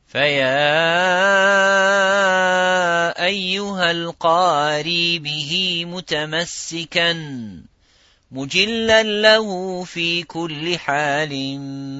فيا أيها القاري به متمسكا مجلا له في كل حال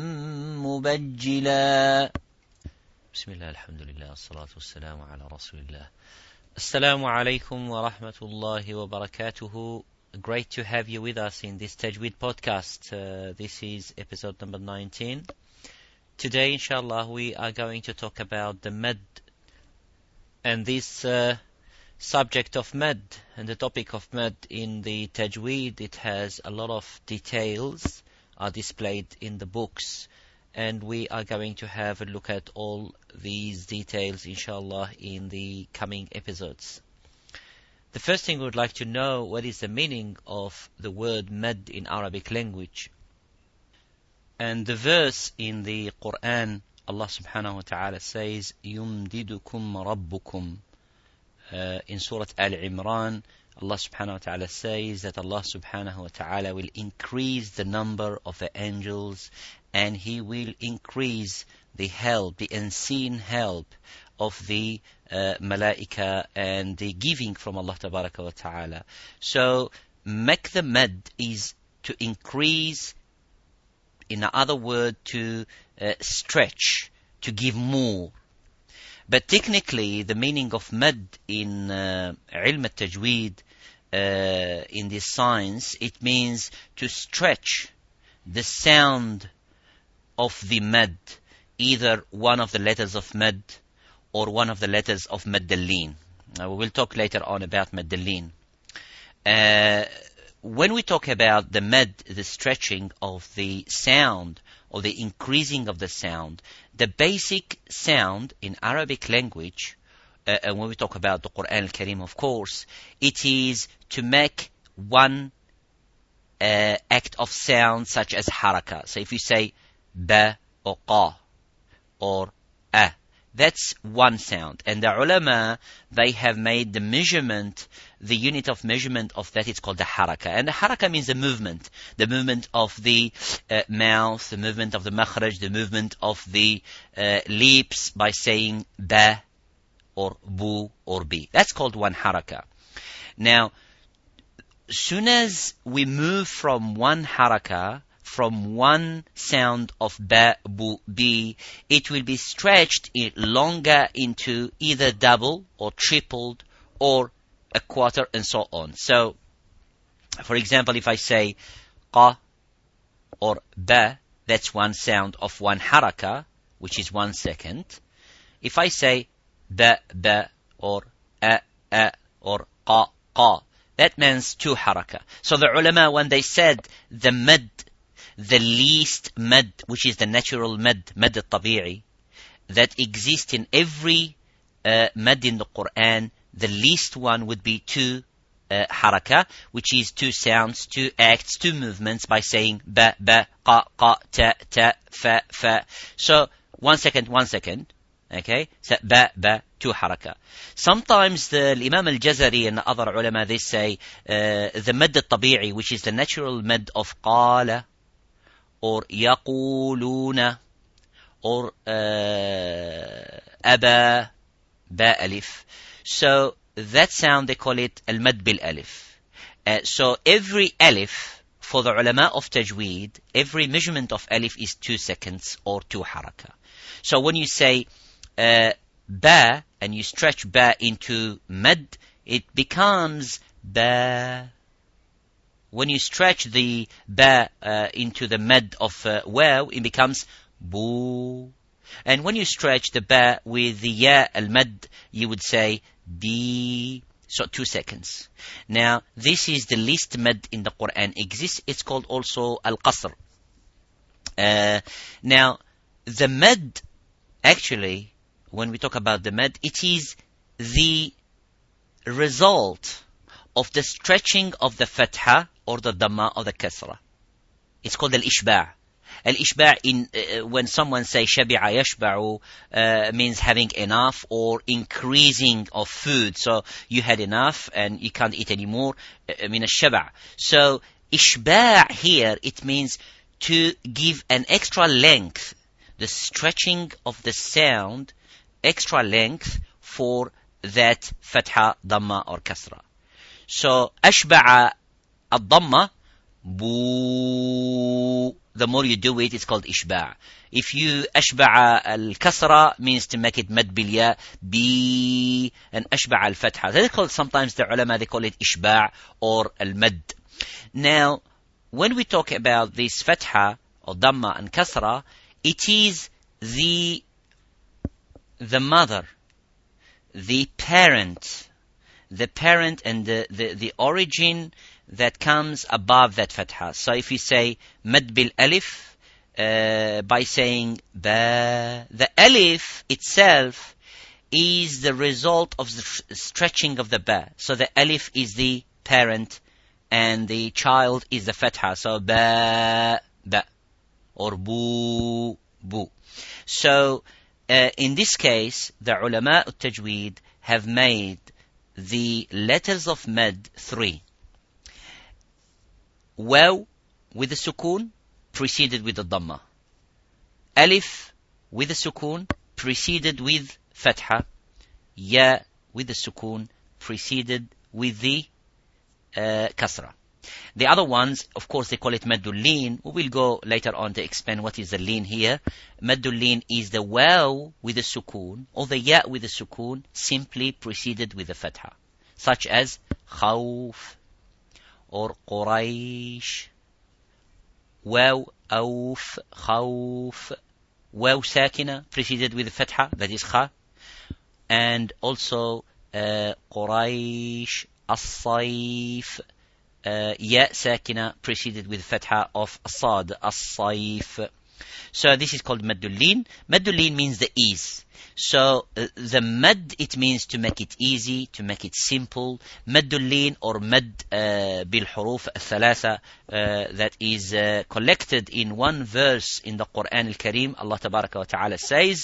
مبجلا. بسم الله الحمد لله والصلاة والسلام على رسول الله. Assalamu alaikum wa rahmatullahi wa barakatuhu. Great to have you with us in this Tajweed podcast. This is episode number 19. Today, inshallah, we are going to talk about the mad. And this subject of mad and the topic of mad in the Tajweed, it has a lot of details are displayed in the books. And we are going to have a look at all these details, inshallah, in the coming episodes. The first thing we would like to know, what is the meaning of the word mad in Arabic language? And the verse in the Quran, Allah subhanahu wa ta'ala says, يُمْدِدُكُمْ رَبُّكُمْ. In Surah Al-Imran, Allah subhanahu wa ta'ala says that Allah subhanahu wa ta'ala will increase the number of the angels, and He will increase the help, the unseen help of the malaika and the giving from Allah tabaraka wa ta'ala. So, make the mad is to increase, in other words, to stretch, to give more. But technically, the meaning of mad in ilm al-tajweed, in this science, it means to stretch the sound of the mad, either one of the letters of mad or one of the letters of maddalin. We will talk later on about maddalin. When we talk about the mad, the stretching of the sound or the increasing of the sound, the basic sound in Arabic language, and when we talk about the Quran al-Karim, of course, it is to make one act of sound such as haraka. So if you say ba or qa or a, that's one sound. And the ulama, they have made the measurement, the unit of measurement of that, it's called the haraka. And the haraka means the movement of the mouth, the movement of the makhraj, the movement of the lips by saying ba or bu or bi. That's called one haraka. Now, soon as we move from one haraka, from one sound of ba, bu, bi, it will be stretched longer into either double or tripled or a quarter and so on. So, for example, if I say qa or ba, that's one sound of one haraka, which is 1 second. If I say ba, ba, or a, or qa, that means 2 haraka. So the ulama, when they said the mad, the least mad, which is the natural mad al-tabi'i, that exists in every mad in the Quran, the least one would be 2 haraka, which is 2 sounds, 2 acts, 2 movements by saying ba, ba, qa, ta, ta, fa. So 1 second. Okay? So ba, 2 haraka. Sometimes the Imam al-Jazari and other ulama, they say the mad al-tabi'i, which is the natural mad of qala, or yaquluna, or aba, ba alif. So that sound, they call it al-mad bil alif. So every alif, for the ulama of tajweed, every measurement of alif is 2 seconds or 2 haraka. So when you say ba, and you stretch ba into mad, it becomes ba. When you stretch the ba into the mad of waw, it becomes boo. And when you stretch the ba with the ya al-mad, you would say bi. So 2 seconds. Now, this is the least mad in the Quran exists. It's called also al-qasr. Now, the mad, actually, when we talk about the mad, it is the result of the stretching of the fatha or the dhamma or the kasra. It's called al-ishba'. Al-ishba' when someone says shabi'a yashba'u, means having enough or increasing of food. So you had enough and you can't eat anymore. Min al-shaba'. So ishba' here, it means to give an extra length, the stretching of the sound extra length for that fatha, dhamma or kasra. So ashba'a ad-dhamma, boo. The more you do it, it's called ishba'. If you ashba'a al-kasra, means to make it mad bil ya, bi, and ashba'a al-fatha. They call sometimes the ulama, they call it ishba' or al-mad. Now, when we talk about this fatha or dhamma and kasra, it is the mother, the parent and the origin that comes above that fatha. So if you say mad bil alif, by saying ba, the alif itself is the result of the stretching of the ba. So the alif is the parent and the child is the fatha. So ba, ba, or boo, boo. So in this case, the ulama al-tajweed have made the letters of mad 3. Waw with the sukoon preceded with the dhamma. Alif with the sukoon preceded with fatha. Ya with the sukoon preceded with the kasra. The other ones, of course, they call it maddul lin. We will go later on to explain what is the lin here. Maddul lin is the waw with the sukoon or the ya with the sukoon simply preceded with the fatha, such as khawf or Quraysh, waw, awf, khawf, waw sakina preceded with the fatha, that is kha, and also Quraysh, as-sayf, ya sakina preceded with fatha of sad, as-sayf. So this is called maddul lin. Maddul lin means the ease. So the mad, it means to make it easy, to make it simple. Maddul lin or mad bil huruf al-thalatha, that is collected in one verse in the Quran al-Kareem. Allah tabaraka wa ta'ala says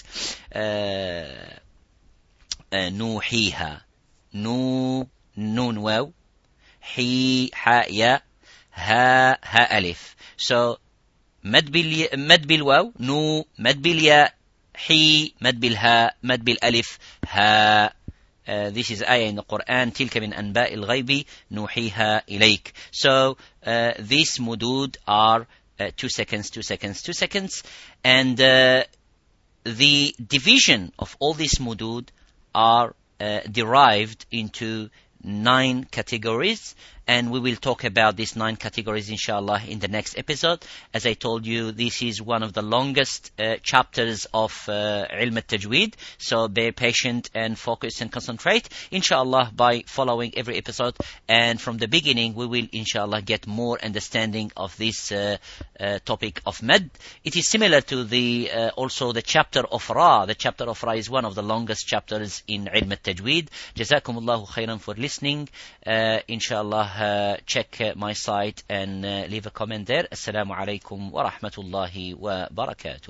nuhiha, nun waw, hi ha ya, ha alif. So mad bil waw, nu, mad bil ya, hi, mad bil ha, mad bil alif, ha. This is ayah in the Quran. تلك من أنباء الغيب نوحيها إليك. So these mudud are 2 seconds, 2 seconds, 2 seconds, and the division of all these mudud are derived into 9 categories, and we will talk about these 9 categories inshallah in the next episode. As I told you, this is one of the longest chapters of ilm al-tajweed, so be patient and focus and concentrate inshallah by following every episode, and from the beginning we will inshallah get more understanding of this topic of mad. It is similar to the also the chapter of ra. The chapter of ra is one of the longest chapters in ilm al-tajweed. Jazakumullahu khairan for listening. Inshallah, check my site and leave a comment there. Assalamu alaikum wa rahmatullahi wa barakatuh.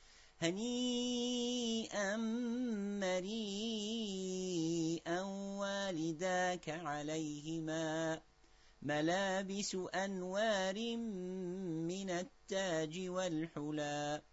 هنيئا مريئا والداك عليهما ملابس أنوار من التاج والحلى